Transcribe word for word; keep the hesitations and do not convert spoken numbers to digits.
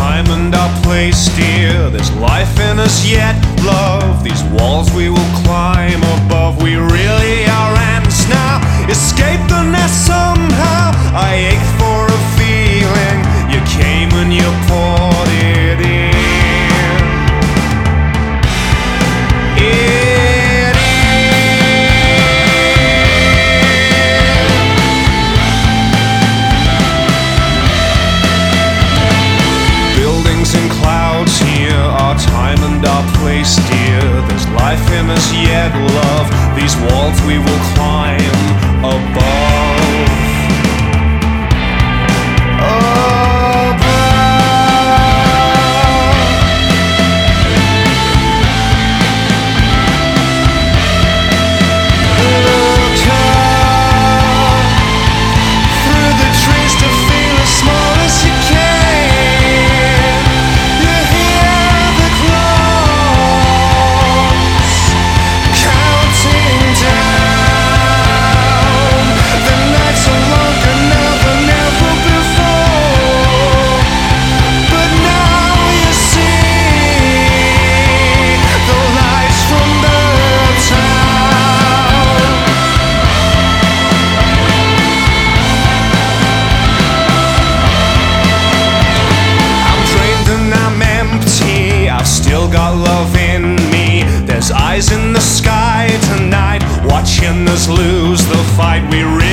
time and our place, dear. There's life in us yet, love. These walls we will climb above. We really are ants now. Escape the nest somehow. I ache for a feeling. You came and you poured it in. It in. Buildings and clouds here, our time and our place, dear. There's life in us yet, love. These walls we will climb above. Got love in me. There's eyes in the sky tonight, watching us lose the fight. We really